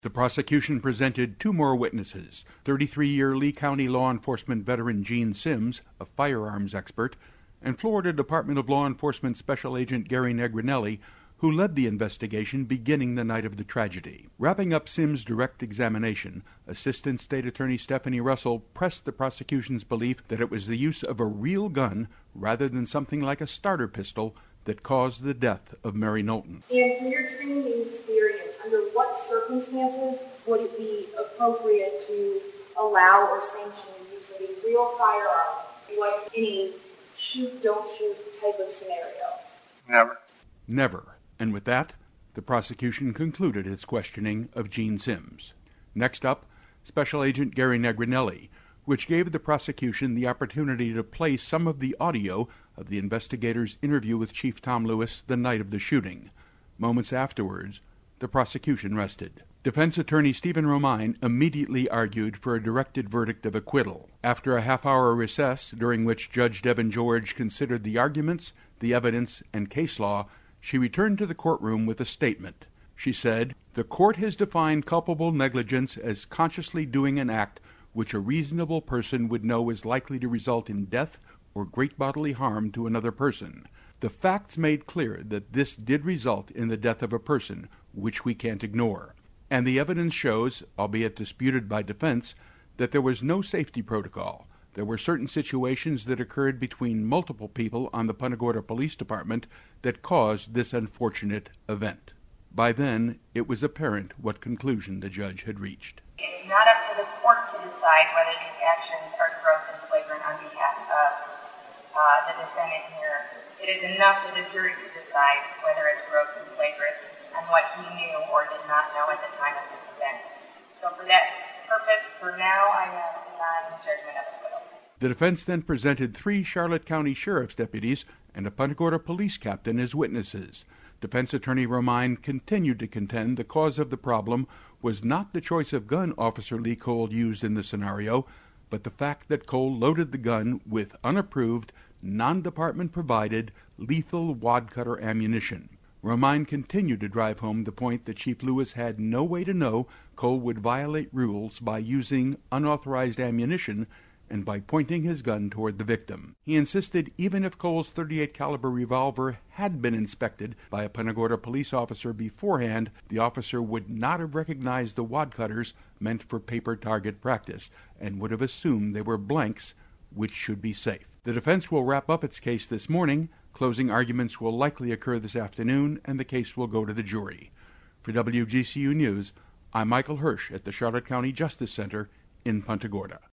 The prosecution presented two more witnesses, 33-year Lee County law enforcement veteran Gene Sims, a firearms expert, and Florida Department of Law Enforcement Special Agent Gary Negrinelli, who led the investigation beginning the night of the tragedy. Wrapping up Sims' direct examination, Assistant State Attorney Stephanie Russell pressed the prosecution's belief that it was the use of a real gun rather than something like a starter pistol that caused the death of Mary Knowlton. And from your training and experience, under what circumstances would it be appropriate to allow or sanction the use of a real firearm, like any shoot, don't shoot type of scenario? Never. And with that, the prosecution concluded its questioning of Gene Sims. Next up, Special Agent Gary Negrinelli, which gave the prosecution the opportunity to play some of the audio of the investigator's interview with Chief Tom Lewis the night of the shooting. Moments afterwards, the prosecution rested. Defense attorney Stephen Romine immediately argued for a directed verdict of acquittal. After a half-hour recess, during which Judge Devin George considered the arguments, the evidence, and case law, she returned to the courtroom with a statement. She said, "The court has defined culpable negligence as consciously doing an act which a reasonable person would know is likely to result in death or great bodily harm to another person. The facts made clear that this did result in the death of a person, which we can't ignore. And the evidence shows, albeit disputed by defense, that there was no safety protocol. There were certain situations that occurred between multiple people on the Punta Gorda Police Department that caused this unfortunate event." By then, it was apparent what conclusion the judge had reached. It's not up to the court to decide whether these actions are gross and flagrant on behalf of the defendant here. It is enough for the jury to decide whether it's gross and flagrant and what he knew or did not know at the time of this event. So for that purpose, for now, I am denying judgment of acquittal. The defense then presented 3 Charlotte County Sheriff's deputies and a Punta Gorda police captain as witnesses. Defense attorney Romine continued to contend the cause of the problem was not the choice of gun Officer Lee Cole used in the scenario, but the fact that Cole loaded the gun with unapproved, non-department-provided, lethal wad-cutter ammunition. Romine continued to drive home the point that Chief Lewis had no way to know Cole would violate rules by using unauthorized ammunition and by pointing his gun toward the victim. He insisted even if Cole's .38 caliber revolver had been inspected by a Punta Gorda police officer beforehand, the officer would not have recognized the wad cutters meant for paper target practice and would have assumed they were blanks, which should be safe. The defense will wrap up its case this morning. Closing arguments will likely occur this afternoon, and the case will go to the jury. For WGCU News, I'm Michael Hirsch at the Charlotte County Justice Center in Punta Gorda.